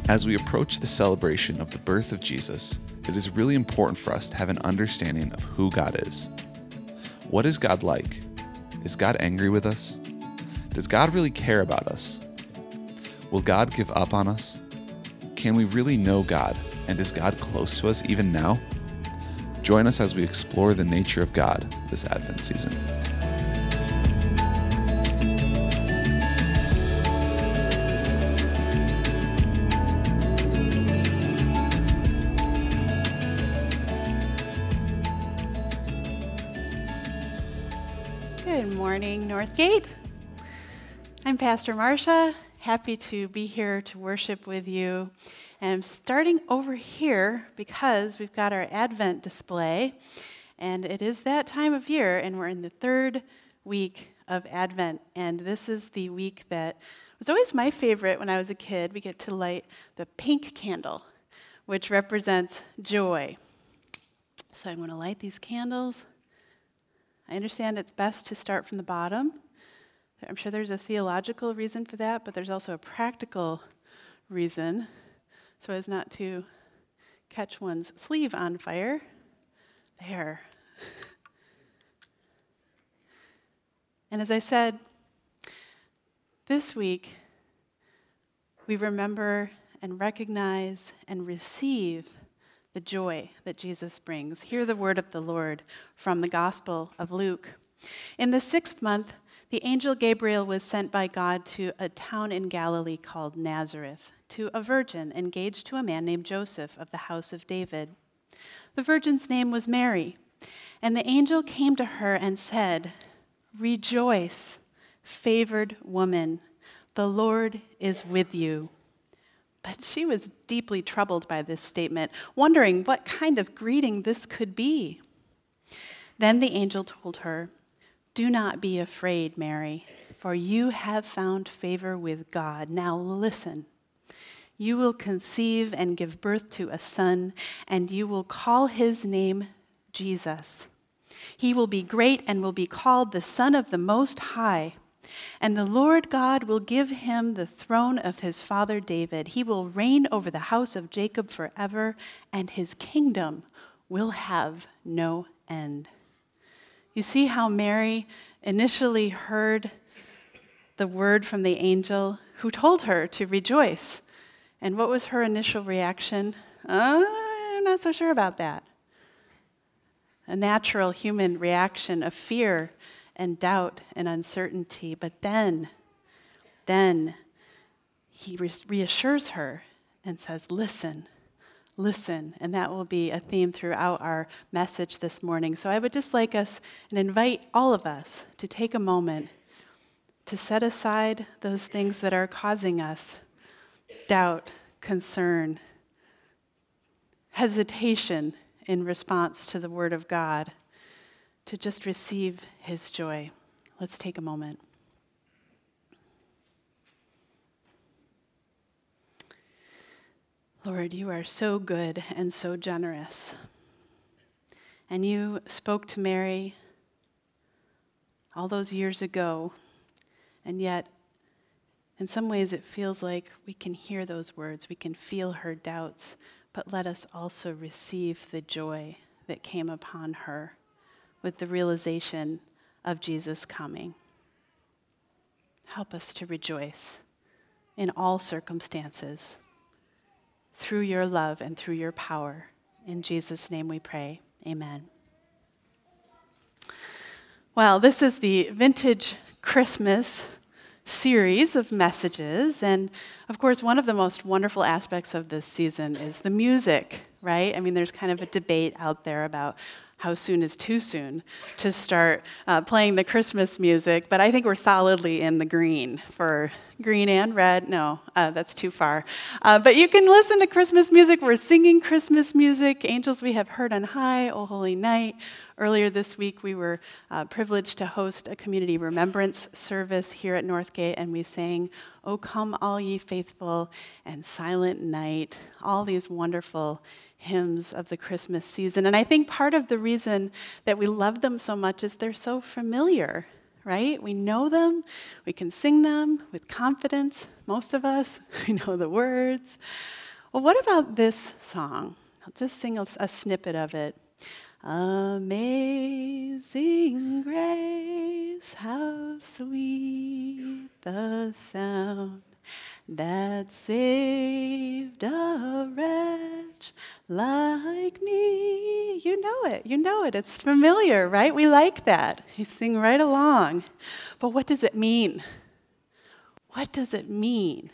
As we approach the celebration of the birth of Jesus, it is really important for us to have an understanding of who God is. What is God like? Is God angry with us? Does God really care about us? Will God give up on us? Can we really know God, and is God close to us even now? Join us as we explore the nature of God this Advent season. Good morning, Northgate. I'm Pastor Marcia. Happy to be here to worship with you. And I'm starting over here because we've got our Advent display, and it is that time of year, and we're in the third week of Advent. And this is the week that was always my favorite when I was a kid. We get to light the pink candle, which represents joy. So I'm going to light these candles. I understand it's best to start from the bottom. I'm sure there's a theological reason for that, but there's also a practical reason, so as not to catch one's sleeve on fire. There. And as I said, this week, we remember and recognize and receive the joy that Jesus brings. Hear the word of the Lord from the Gospel of Luke. In the 6th month, the angel Gabriel was sent by God to a town in Galilee called Nazareth, to a virgin engaged to a man named Joseph of the house of David. The virgin's name was Mary, and the angel came to her and said, "Rejoice, favored woman, the Lord is with you." But she was deeply troubled by this statement, wondering what kind of greeting this could be. Then the angel told her, "Do not be afraid, Mary, for you have found favor with God. Now listen. You will conceive and give birth to a son, and you will call his name Jesus. He will be great and will be called the Son of the Most High. And the Lord God will give him the throne of his father David. He will reign over the house of Jacob forever, and his kingdom will have no end." You see how Mary initially heard the word from the angel who told her to rejoice. And what was her initial reaction? I'm not so sure about that. A natural human reaction of fear and doubt and uncertainty. But then he reassures her and says, listen. And that will be a theme throughout our message this morning. So I would just like us and invite all of us to take a moment to set aside those things that are causing us doubt, concern, hesitation in response to the Word of God, to just receive his joy. Let's take a moment. Lord, you are so good and so generous. And you spoke to Mary all those years ago, and yet in some ways it feels like we can hear those words, we can feel her doubts, but let us also receive the joy that came upon her with the realization of Jesus coming. Help us to rejoice in all circumstances through your love and through your power. In Jesus' name we pray. Amen. Well, this is the Vintage Christmas series of messages, and of course one of the most wonderful aspects of this season is the music, right? I mean, there's kind of a debate out there about how soon is too soon to start playing the Christmas music, but I think we're solidly in the green for green and red. No, that's too far. But you can listen to Christmas music. We're singing Christmas music. Angels We Have Heard on High, O Holy Night. Earlier this week, we were privileged to host a community remembrance service here at Northgate, and we sang, "O Come All Ye Faithful," and "Silent Night," all these wonderful hymns of the Christmas season. And I think part of the reason that we love them so much is they're so familiar, right? We know them. We can sing them with confidence, most of us. We know the words. Well, what about this song? I'll just sing a snippet of it. Amazing grace, how sweet the sound that saved a wretch like me. You know it, it's familiar, right? We like that. You sing right along. But what does it mean? What does it mean?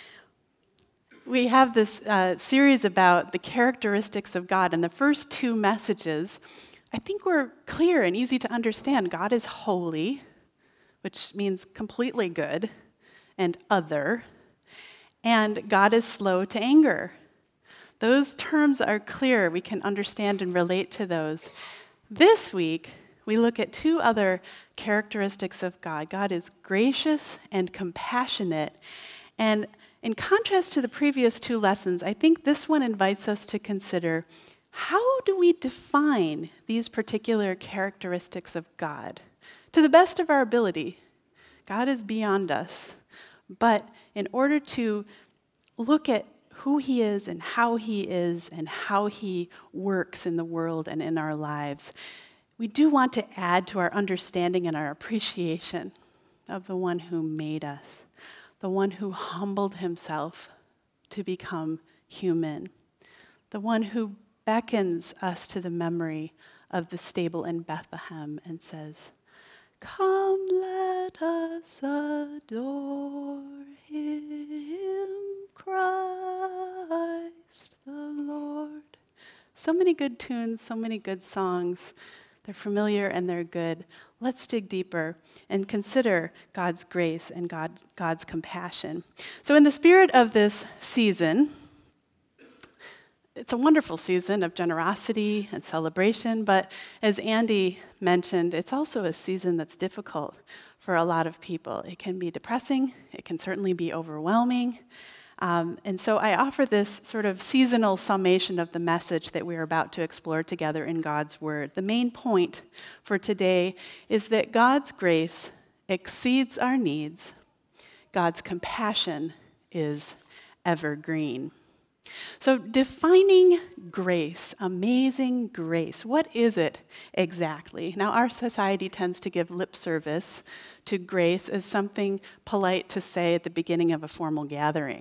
We have this series about the characteristics of God, and the first two messages, I think, were clear and easy to understand. God is holy, which means completely good and other, and God is slow to anger. Those terms are clear. We can understand and relate to those. This week, we look at two other characteristics of God. God is gracious and compassionate, and in contrast to the previous two lessons, I think this one invites us to consider, how do we define these particular characteristics of God? To the best of our ability. God is beyond us. But in order to look at who he is and how he works in the world and in our lives, we do want to add to our understanding and our appreciation of the one who made us, the one who humbled himself to become human, the one who beckons us to the memory of the stable in Bethlehem and says, "Come, let us adore him, Christ the Lord." So many good tunes, so many good songs. They're familiar and they're good. Let's dig deeper and consider God's grace and God's compassion. So in the spirit of this season, it's a wonderful season of generosity and celebration, but as Andy mentioned, it's also a season that's difficult for a lot of people. It can be depressing. It can certainly be overwhelming. And so I offer this sort of seasonal summation of the message that we're about to explore together in God's Word. The main point for today is that God's grace exceeds our needs. God's compassion is evergreen. So defining grace, amazing grace, what is it exactly? Now, our society tends to give lip service to grace as something polite to say at the beginning of a formal gathering.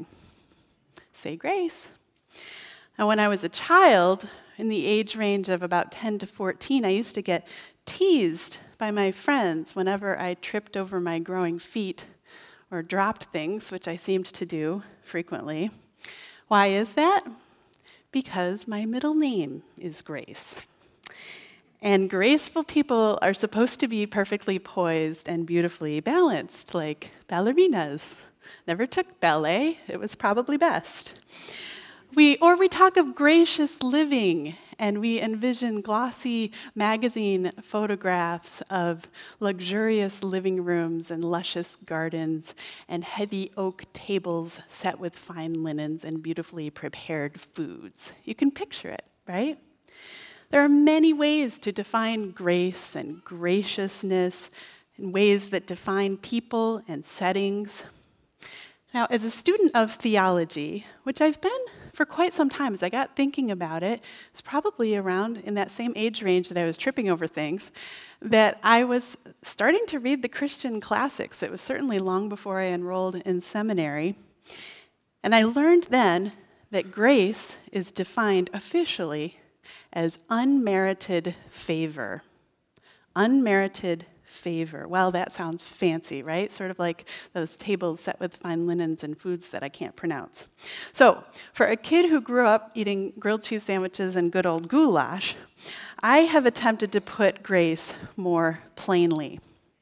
Say grace. Now, when I was a child, in the age range of about 10 to 14, I used to get teased by my friends whenever I tripped over my growing feet or dropped things, which I seemed to do frequently. Why is that? Because my middle name is Grace. And graceful people are supposed to be perfectly poised and beautifully balanced, like ballerinas. Never took ballet, it was probably best. We talk of gracious living, and we envision glossy magazine photographs of luxurious living rooms and luscious gardens and heavy oak tables set with fine linens and beautifully prepared foods. You can picture it, right? There are many ways to define grace and graciousness, and ways that define people and settings. Now, as a student of theology, which I've been for quite some time, as I got thinking about it, it was probably around in that same age range that I was tripping over things, that I was starting to read the Christian classics. It was certainly long before I enrolled in seminary. And I learned then that grace is defined officially as unmerited favor. Unmerited favor. Well, that sounds fancy, right? Sort of like those tables set with fine linens and foods that I can't pronounce. So, for a kid who grew up eating grilled cheese sandwiches and good old goulash, I have attempted to put grace more plainly.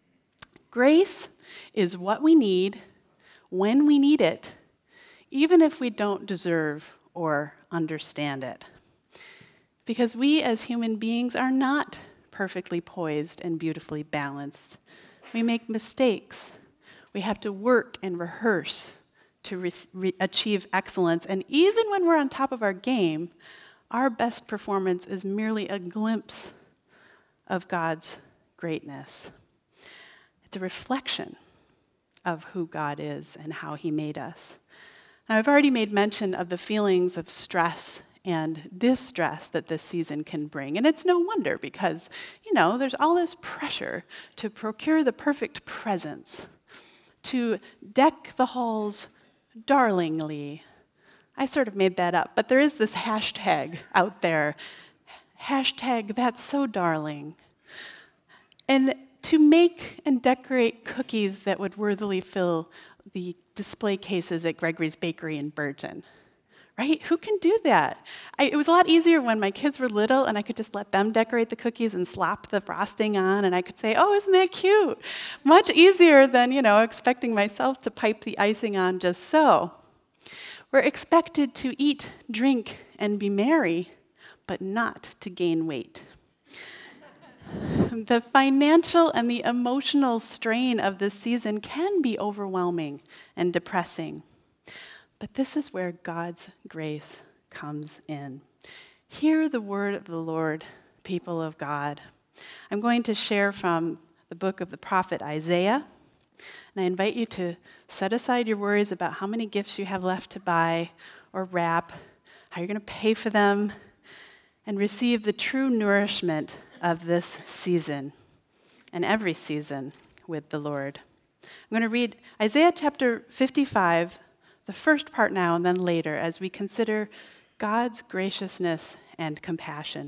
Grace is what we need when we need it, even if we don't deserve or understand it. Because we as human beings are not perfectly poised and beautifully balanced. We make mistakes. We have to work and rehearse to achieve excellence. And even when we're on top of our game, our best performance is merely a glimpse of God's greatness. It's a reflection of who God is and how he made us. Now, I've already made mention of the feelings of stress and distress that this season can bring. And it's no wonder because, there's all this pressure to procure the perfect presents, to deck the halls darlingly. I sort of made that up, but there is this hashtag out there, hashtag that's so darling. And to make and decorate cookies that would worthily fill the display cases at Gregory's Bakery in Burton. Right? Who can do that? It was a lot easier when my kids were little and I could just let them decorate the cookies and slap the frosting on and I could say, oh, isn't that cute? Much easier than, expecting myself to pipe the icing on just so. We're expected to eat, drink, and be merry, but not to gain weight. The financial and the emotional strain of this season can be overwhelming and depressing. But this is where God's grace comes in. Hear the word of the Lord, people of God. I'm going to share from the book of the prophet Isaiah, and I invite you to set aside your worries about how many gifts you have left to buy or wrap, how you're going to pay for them, and receive the true nourishment of this season and every season with the Lord. I'm going to read Isaiah chapter 55, the first part now and then later, as we consider God's graciousness and compassion.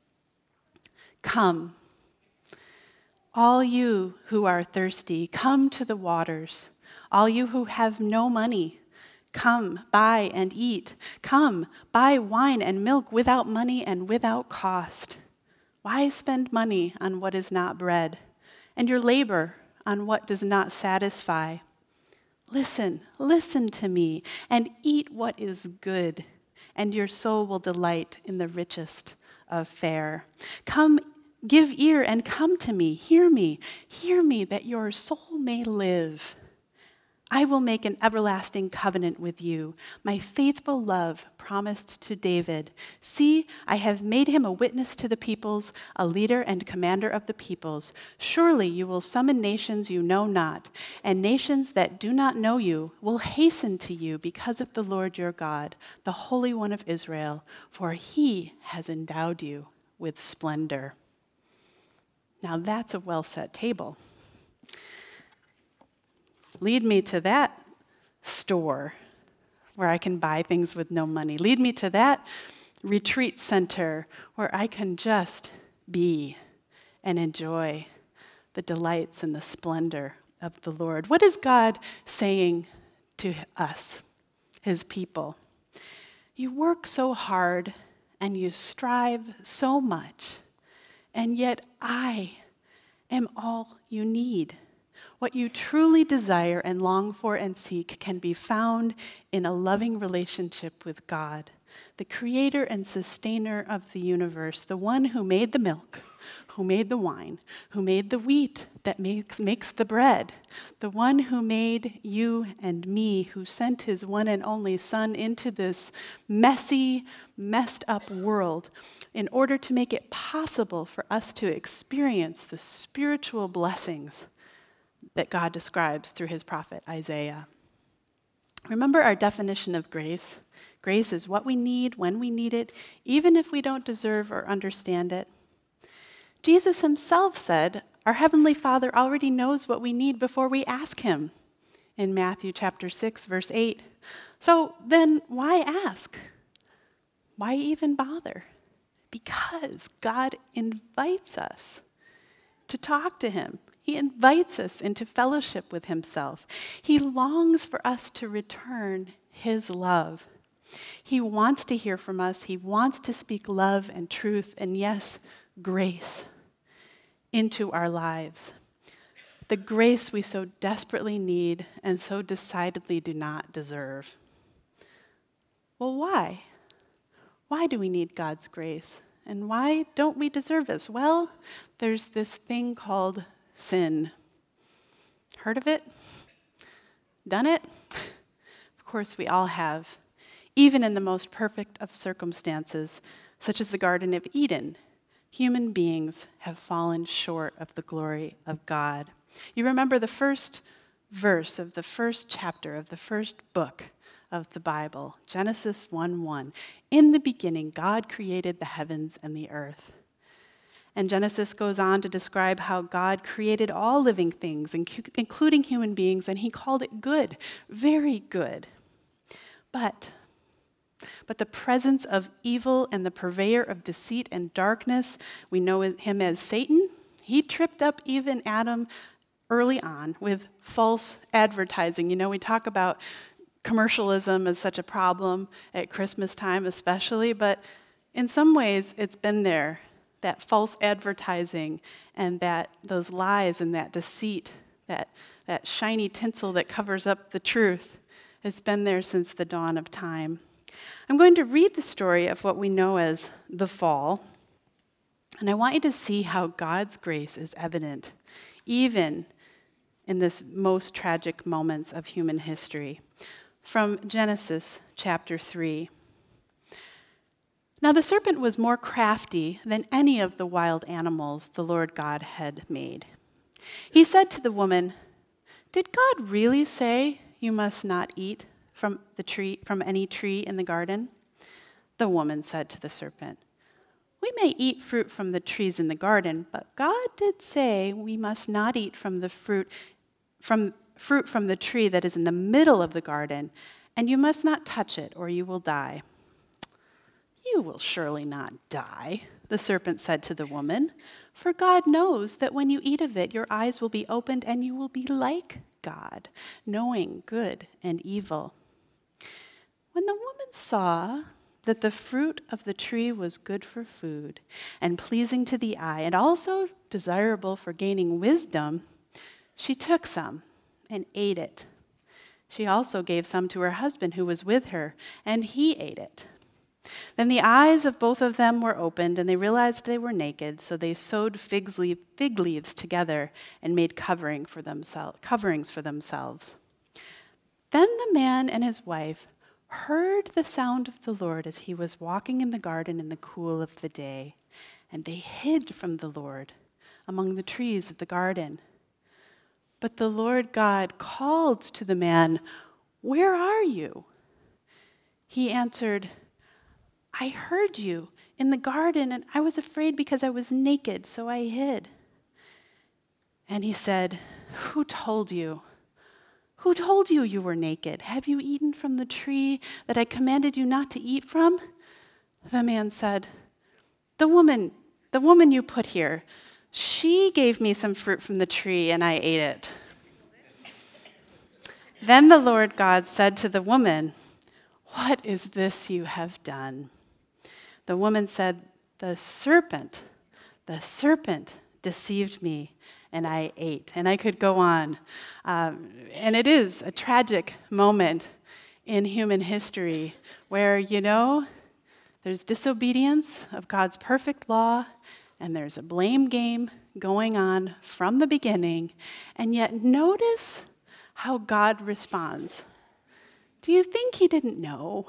Come, all you who are thirsty, come to the waters. All you who have no money, come, buy and eat. Come, buy wine and milk without money and without cost. Why spend money on what is not bread, and your labor on what does not satisfy? Listen to me, and eat what is good, and your soul will delight in the richest of fare. Come, give ear and come to me. Hear me, that your soul may live. I will make an everlasting covenant with you, my faithful love promised to David. See, I have made him a witness to the peoples, a leader and commander of the peoples. Surely you will summon nations you know not, and nations that do not know you will hasten to you because of the Lord your God, the Holy One of Israel, for he has endowed you with splendor. Now that's a well-set table. Lead me to that store where I can buy things with no money. Lead me to that retreat center where I can just be and enjoy the delights and the splendor of the Lord. What is God saying to us, his people? You work so hard and you strive so much, and yet I am all you need. What you truly desire and long for and seek can be found in a loving relationship with God, the creator and sustainer of the universe, the one who made the milk, who made the wine, who made the wheat that makes the bread, the one who made you and me, who sent his one and only Son into this messy, messed up world in order to make it possible for us to experience the spiritual blessings that God describes through his prophet Isaiah. Remember our definition of grace. Grace is what we need when we need it, even if we don't deserve or understand it. Jesus himself said, our Heavenly Father already knows what we need before we ask him in Matthew chapter 6, verse 8. So then why ask? Why even bother? Because God invites us to talk to him. He invites us into fellowship with himself. He longs for us to return his love. He wants to hear from us. He wants to speak love and truth and, yes, grace into our lives. The grace we so desperately need and so decidedly do not deserve. Well, why? Why do we need God's grace? And why don't we deserve it? Well, there's this thing called sin. Heard of it? Done it? Of course, we all have. Even in the most perfect of circumstances, such as the Garden of Eden, human beings have fallen short of the glory of God. You remember the first verse of the first chapter of the first book of the Bible, Genesis 1:1. In the beginning, God created the heavens and the earth. And Genesis goes on to describe how God created all living things, including human beings, and he called it good, very good. But the presence of evil and the purveyor of deceit and darkness, we know him as Satan, he tripped up even Adam early on with false advertising. You know, we talk about commercialism as such a problem at Christmas time especially, but in some ways it's been there, that false advertising and those lies and that deceit, that shiny tinsel that covers up the truth. It's been there since the dawn of time. I'm going to read the story of what we know as the fall, and I want you to see how God's grace is evident, even in this most tragic moments of human history. From Genesis chapter 3. Now the serpent was more crafty than any of the wild animals the Lord God had made. He said to the woman, "Did God really say you must not eat from any tree in the garden?" The woman said to the serpent, "We may eat fruit from the trees in the garden, but God did say we must not eat from the fruit from the tree that is in the middle of the garden, and you must not touch it or you will die." "You will surely not die," the serpent said to the woman, "for God knows that when you eat of it, your eyes will be opened and you will be like God, knowing good and evil." When the woman saw that the fruit of the tree was good for food and pleasing to the eye and also desirable for gaining wisdom, she took some and ate it. She also gave some to her husband who was with her, and he ate it. Then the eyes of both of them were opened, and they realized they were naked, so they sewed fig leaves together and made coverings for themselves. Then the man and his wife heard the sound of the Lord as he was walking in the garden in the cool of the day, and they hid from the Lord among the trees of the garden. But the Lord God called to the man, "Where are you?" He answered, "I heard you in the garden, and I was afraid because I was naked, so I hid." And he said, Who told you? Who told you you were naked? Have you eaten from the tree that I commanded you not to eat from?" The man said, The woman you put here, she gave me some fruit from the tree, and I ate it." Then the Lord God said to the woman, "What is this you have done?" The woman said, The serpent deceived me, and I ate." And I could go on. And it is a tragic moment in human history where, there's disobedience of God's perfect law, and there's a blame game going on from the beginning. And yet notice how God responds. Do you think he didn't know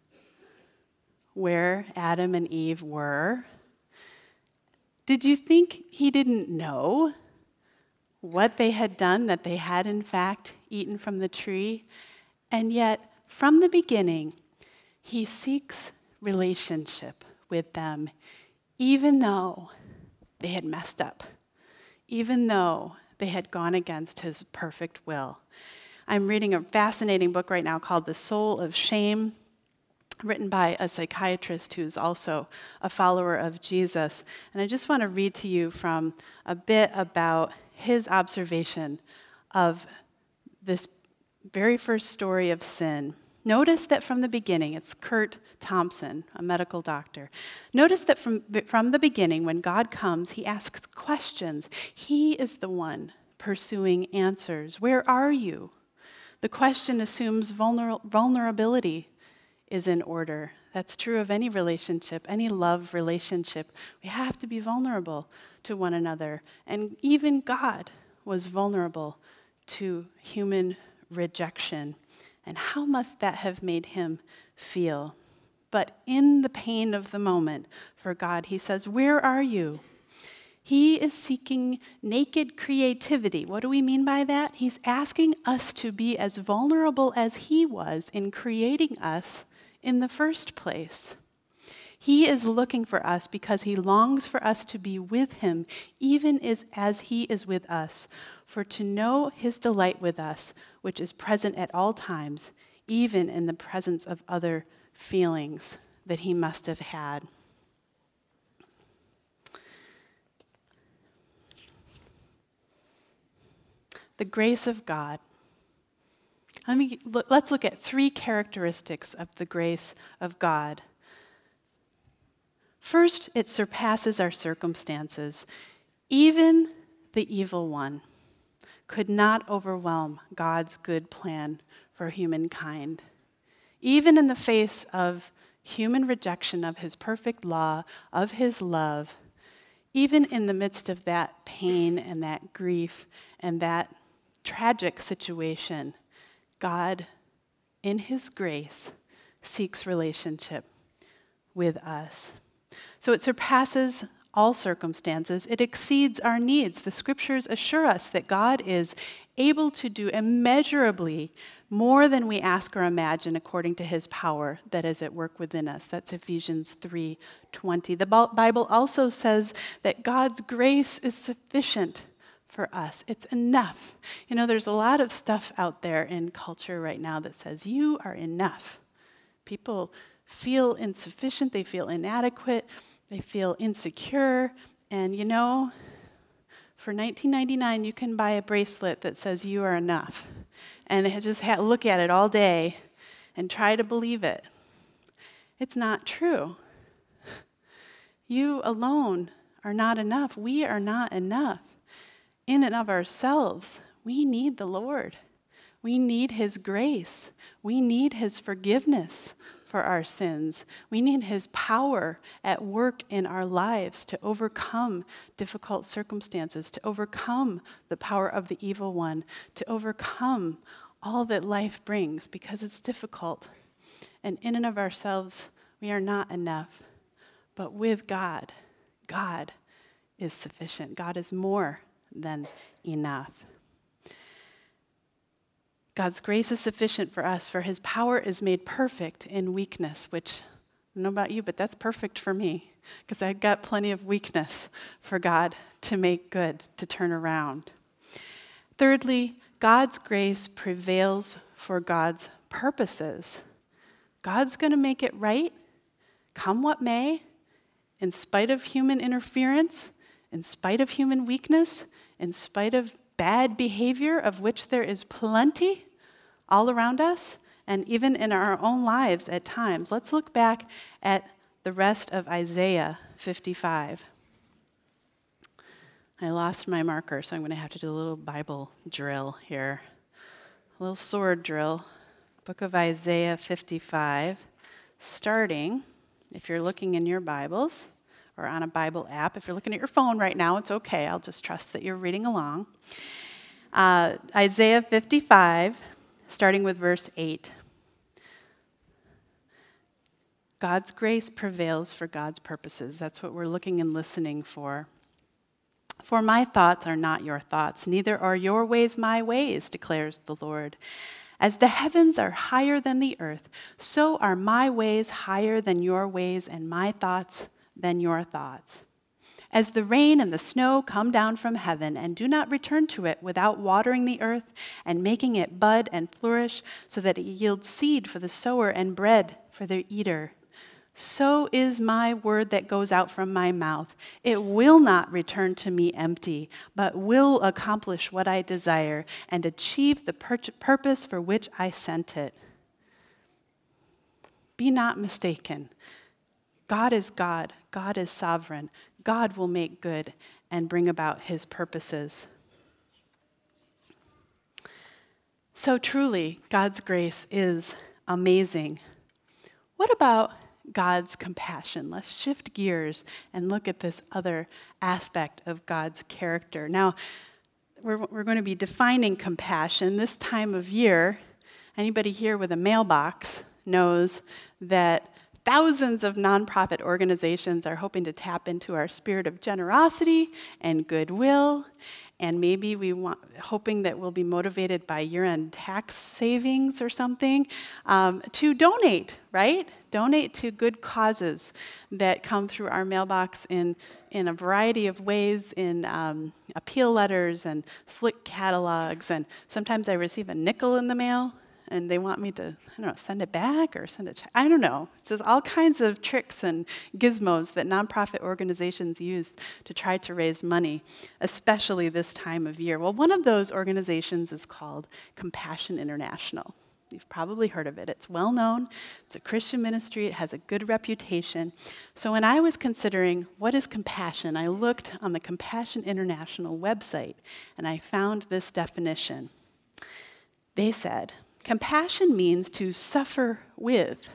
where Adam and Eve were? Did you think he didn't know what they had done, that they had in fact eaten from the tree? And yet, from the beginning, he seeks relationship with them, even though they had messed up, even though they had gone against his perfect will. I'm reading a fascinating book right now called The Soul of Shame, written by a psychiatrist who's also a follower of Jesus. And I just want to read to you from a bit about his observation of this very first story of sin. Notice that from the beginning, it's Kurt Thompson, a medical doctor. Notice that from the beginning, when God comes, he asks questions. He is the one pursuing answers. Where are you? The question assumes vulnerability is in order. That's true of any relationship, any love relationship. We have to be vulnerable to one another. And even God was vulnerable to human rejection. And how must that have made him feel? but in the pain of the moment for God. He says, "Where are you?" He is seeking naked creativity. What do we mean by that? He's asking us to be as vulnerable as he was in creating us in the first place. He is looking for us because he longs for us to be with him, even as he is with us, for to know his delight with us, which is present at all times, even in the presence of other feelings that he must have had. The grace of God. Let's look at 3 characteristics of the grace of God. First, it surpasses our circumstances. Even the evil one could not overwhelm God's good plan for humankind. Even in the face of human rejection of his perfect law, of his love, even in the midst of that pain and that grief and that tragic situation, God, in his grace, seeks relationship with us. So it surpasses all circumstances. It exceeds our needs. The scriptures assure us that God is able to do immeasurably more than we ask or imagine according to his power that is at work within us. That's Ephesians 3:20. The Bible also says that God's grace is sufficient for us. It's enough. You know, there's a lot of stuff out there in culture right now that says, you are enough. People feel insufficient, they feel inadequate, they feel insecure, and you know, for $19.99 you can buy a bracelet that says you are enough. And just look at it all day and try to believe it. It's not true. You alone are not enough. We are not enough. In and of ourselves, we need the Lord. We need his grace. We need his forgiveness for our sins. We need his power at work in our lives to overcome difficult circumstances, to overcome the power of the evil one, to overcome all that life brings, because it's difficult. And in and of ourselves, we are not enough. But with God, God is sufficient. God is more than enough. God's grace is sufficient for us, for his power is made perfect in weakness, which, I don't know about you, but that's perfect for me, because I've got plenty of weakness for God to make good, to turn around. Thirdly, God's grace prevails for God's purposes. God's going to make it right, come what may, in spite of human interference, in spite of human weakness, in spite of bad behavior, of which there is plenty all around us, and even in our own lives at times. Let's look back at the rest of Isaiah 55. I lost my marker, so I'm going to have to do a little Bible drill here. A little sword drill. Book of Isaiah 55, starting, if you're looking in your Bibles, or on a Bible app. If you're looking at your phone right now, it's okay. I'll just trust that you're reading along. Isaiah 55, starting with verse 8. God's grace prevails for God's purposes. That's what we're looking and listening for. For my thoughts are not your thoughts, neither are your ways my ways, declares the Lord. As the heavens are higher than the earth, so are my ways higher than your ways, and my thoughts than your thoughts. As the rain and the snow come down from heaven and do not return to it without watering the earth and making it bud and flourish so that it yields seed for the sower and bread for the eater, so is my word that goes out from my mouth. It will not return to me empty, but will accomplish what I desire and achieve the purpose for which I sent it. Be not mistaken. God is God. God is sovereign. God will make good and bring about his purposes. So truly, God's grace is amazing. What about God's compassion? Let's shift gears and look at this other aspect of God's character. Now, we're going to be defining compassion this time of year. Anybody here with a mailbox knows that Thousands of nonprofit organizations are hoping to tap into our spirit of generosity and goodwill, and maybe hoping that we'll be motivated by year-end tax savings or something, to donate, right? Donate to good causes that come through our mailbox in a variety of ways, in appeal letters and slick catalogs, and sometimes I receive a nickel in the mail, and they want me to, send it back or send a check. I don't know. It's just all kinds of tricks and gizmos that nonprofit organizations use to try to raise money, especially this time of year. Well, one of those organizations is called Compassion International. You've probably heard of it. It's well known. It's a Christian ministry. It has a good reputation. So when I was considering what is compassion, I looked on the Compassion International website, and I found this definition. They said, compassion means to suffer with,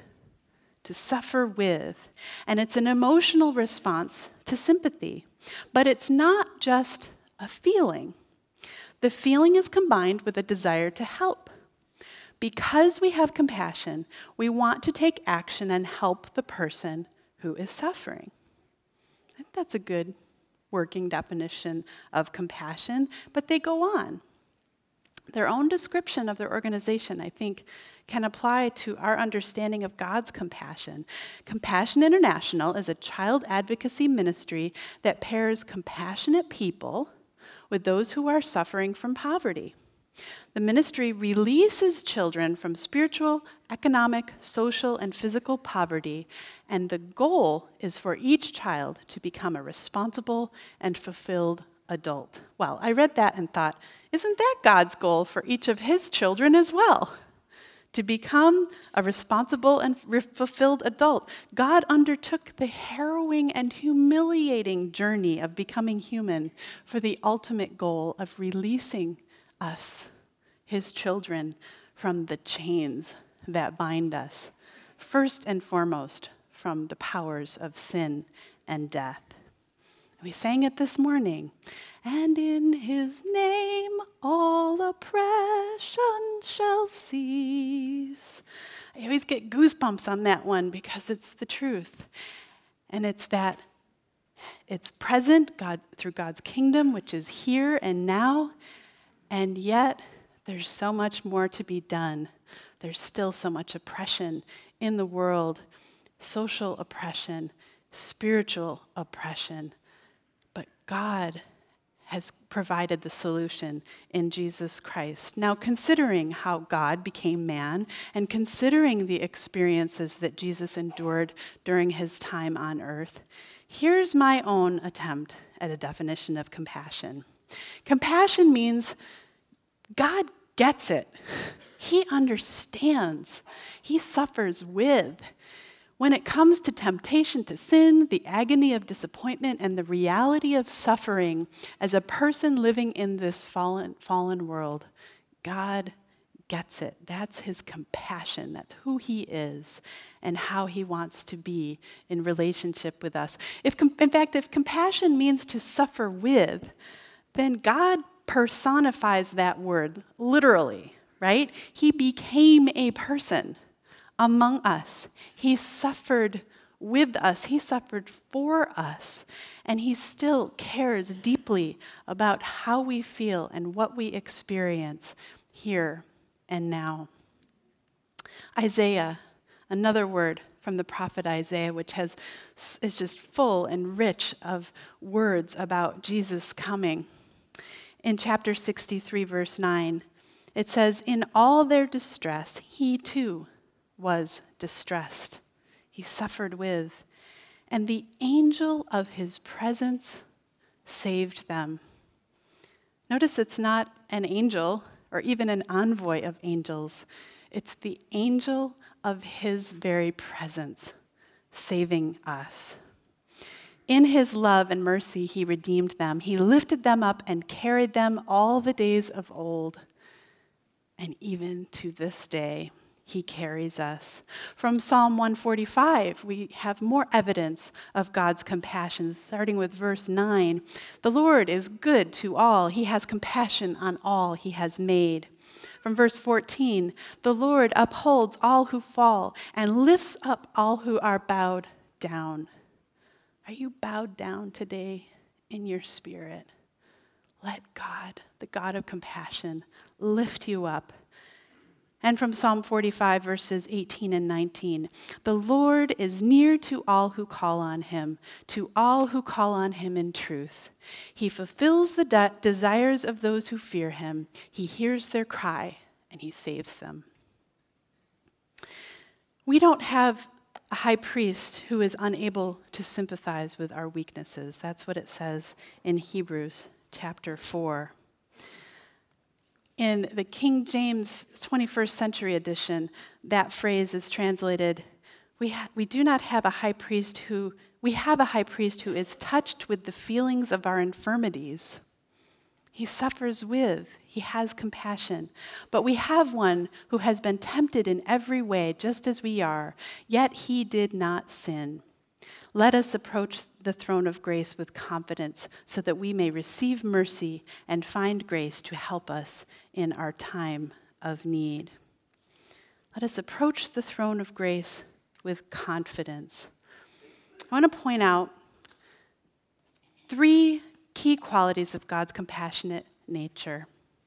and it's an emotional response to sympathy. But it's not just a feeling. The feeling is combined with a desire to help. Because we have compassion, we want to take action and help the person who is suffering. I think that's a good working definition of compassion, but they go on. Their own description of their organization, I think, can apply to our understanding of God's compassion. Compassion International is a child advocacy ministry that pairs compassionate people with those who are suffering from poverty. The ministry releases children from spiritual, economic, social, and physical poverty, and the goal is for each child to become a responsible and fulfilled adult. Well, I read that and thought, isn't that God's goal for each of his children as well? To become a responsible and fulfilled adult. God undertook the harrowing and humiliating journey of becoming human for the ultimate goal of releasing us, his children, from the chains that bind us, first and foremost from the powers of sin and death. We sang it this morning. And in his name all oppression shall cease. I always get goosebumps on that one because it's the truth. And it's that it's present through God's kingdom, which is here and now, and yet there's so much more to be done. There's still so much oppression in the world, social oppression, spiritual oppression. But God has provided the solution in Jesus Christ. Now, considering how God became man and considering the experiences that Jesus endured during his time on earth, here's my own attempt at a definition of compassion. Compassion means God gets it. He understands. He suffers with. When it comes to temptation to sin, the agony of disappointment, and the reality of suffering as a person living in this fallen world, God gets it. That's his compassion. That's who he is and how he wants to be in relationship with us. If compassion means to suffer with, then God personifies that word literally, right? He became a person among us. He suffered with us. He suffered for us. And he still cares deeply about how we feel and what we experience here and now. Isaiah, another word from the prophet Isaiah, which is just full and rich of words about Jesus coming. In chapter 63, verse 9, it says, "In all their distress, he too was distressed. He suffered with, and the angel of his presence saved them." Notice it's not an angel or even an envoy of angels. It's the angel of his very presence saving us. In his love and mercy, he redeemed them. He lifted them up and carried them all the days of old. And even to this day, he carries us. From Psalm 145, we have more evidence of God's compassion, starting with verse 9. The Lord is good to all. He has compassion on all he has made. From verse 14, the Lord upholds all who fall and lifts up all who are bowed down. Are you bowed down today in your spirit? Let God, the God of compassion, lift you up. And from Psalm 45, verses 18 and 19, the Lord is near to all who call on him, to all who call on him in truth. He fulfills the desires of those who fear him. He hears their cry, and he saves them. We don't have a high priest who is unable to sympathize with our weaknesses. That's what it says in Hebrews chapter 4. In the King James 21st century edition, that phrase is translated, we have a high priest who is touched with the feelings of our infirmities. He suffers with, he has compassion. But we have one who has been tempted in every way, just as we are, yet he did not sin. Let us approach the throne of grace with confidence so that we may receive mercy and find grace to help us in our time of need. Let us approach the throne of grace with confidence. I want to point out 3 key qualities of God's compassionate nature.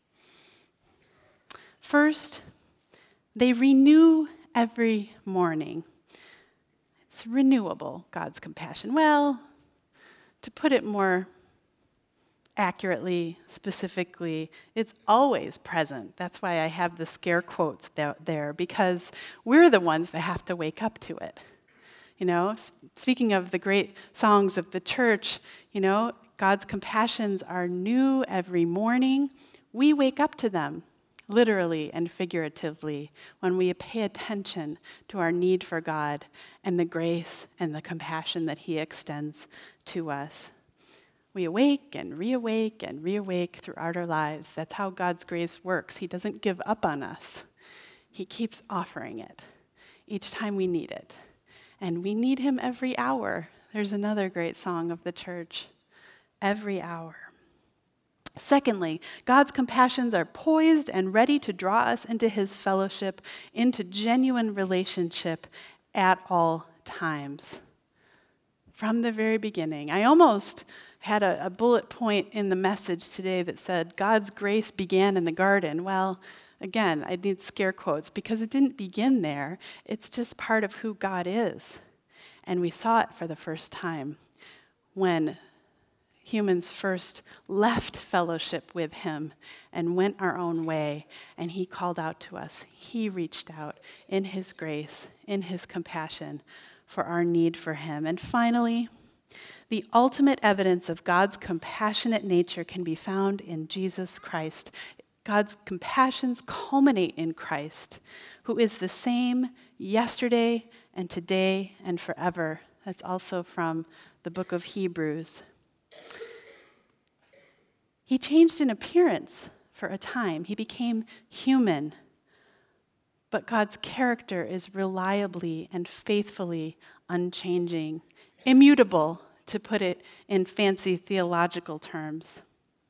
First, they renew every morning. It's renewable, God's compassion. Well, to put it more accurately, specifically, it's always present. That's why I have the scare quotes there, because we're the ones that have to wake up to it. You know, speaking of the great songs of the church, you know, God's compassions are new every morning. We wake up to them, literally and figuratively, when we pay attention to our need for God and the grace and the compassion that he extends to us. We awake and reawake throughout our lives. That's how God's grace works. He doesn't give up on us. He keeps offering it each time we need it. And we need him every hour. There's another great song of the church, every hour. Secondly, God's compassions are poised and ready to draw us into his fellowship, into genuine relationship at all times. From the very beginning. I almost had a bullet point in the message today that said, God's grace began in the garden. Well, again, I need scare quotes because it didn't begin there. It's just part of who God is. And we saw it for the first time when humans first left fellowship with him and went our own way, and he called out to us. He reached out in his grace, in his compassion for our need for him. And finally, the ultimate evidence of God's compassionate nature can be found in Jesus Christ. God's compassions culminate in Christ, who is the same yesterday and today and forever. That's also from the book of Hebrews. He changed in appearance for a time. He became human. But God's character is reliably and faithfully unchanging, immutable, to put it in fancy theological terms.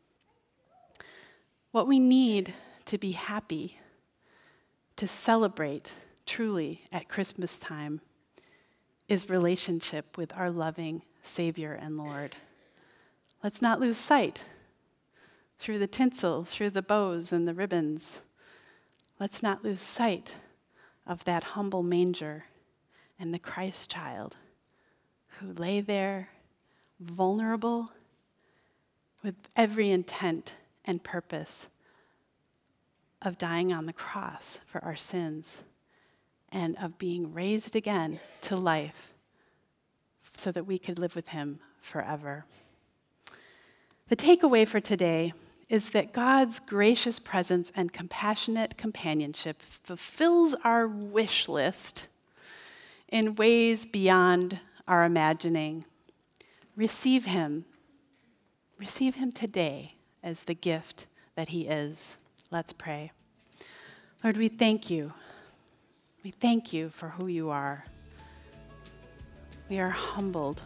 What we need to be happy, to celebrate truly at Christmas time, is relationship with our loving Savior and Lord. Let's not lose sight through the tinsel, through the bows and the ribbons. Let's not lose sight of that humble manger and the Christ child who lay there vulnerable with every intent and purpose of dying on the cross for our sins and of being raised again to life so that we could live with him forever. The takeaway for today is that God's gracious presence and compassionate companionship fulfills our wish list in ways beyond our imagining. Receive him. Receive him today as the gift that he is. Let's pray. Lord, we thank you We thank you for who you are. We are humbled.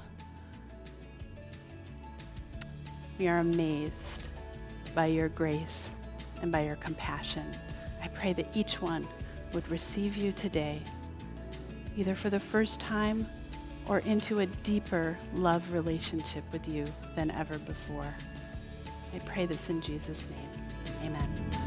We are amazed by your grace and by your compassion. I pray that each one would receive you today, either for the first time or into a deeper love relationship with you than ever before. I pray this in Jesus' name. Amen.